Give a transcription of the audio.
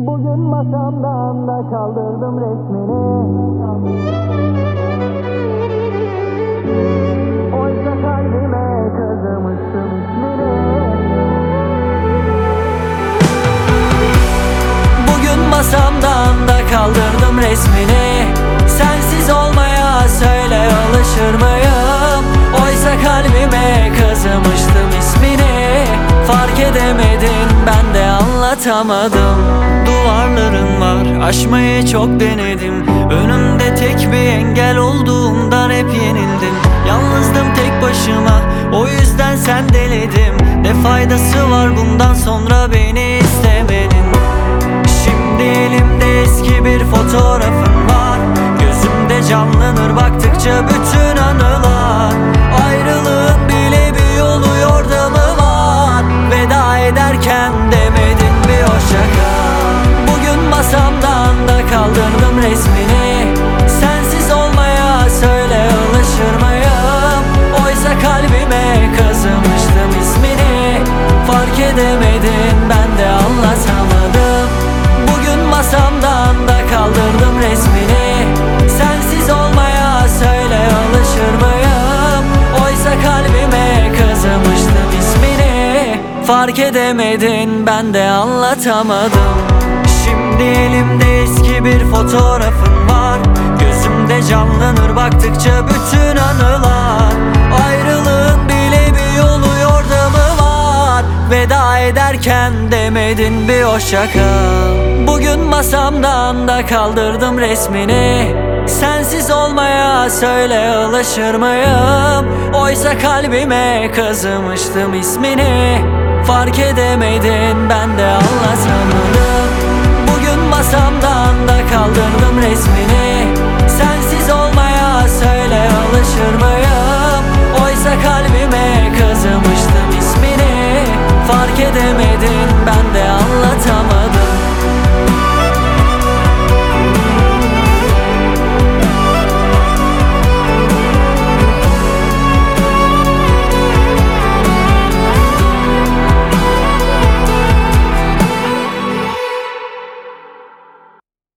Bugün masamdan da kaldırdım resmini. Oysa kalbime kazımıştım ismini. Bugün masamdan da kaldırdım resmini. Sensiz olmaya söyle alışır mıyım? Oysa kalbime kazımıştım ismini. Fark edemedin, ben de anlatamadım. Duvarların var, aşmayı çok denedim. Önümde tek bir engel olduğundan hep yenildim. Yalnızdım tek başıma, o yüzden sendeledim. Ne faydası var bundan sonra beni istemedin? Şimdi elimde eski bir fotoğrafın var. Gözümde canlanır baktıkça bütün anılar. Ayrılığın bile bir yolu yordamı var. Veda ederken demedin bir hoşça kal. Bugün masamdan da kaldırdım resmini. Sensiz olmaya söyle alışır mıyım? Oysa kalbime kazımıştım ismini. Fark edemedin, ben de anlatamadım. Bugün masamdan da kaldırdım resmini. Sensiz olmaya söyle alışır mıyım? Oysa kalbime kazımıştım ismini. Fark edemedin, ben de anlatamadım. Şimdi elimde eski bir fotoğrafın var. Gözümde canlanır baktıkça bütün anılar. Ayrılığın bile bir yolu yordamı var. Veda ederken demedin bir hoşça kal. Bugün masamdan da kaldırdım resmini. Sensiz olmaya söyle alışır mıyım? Oysa kalbime kazımıştım ismini. Fark edemedin, ben de anlatamadım.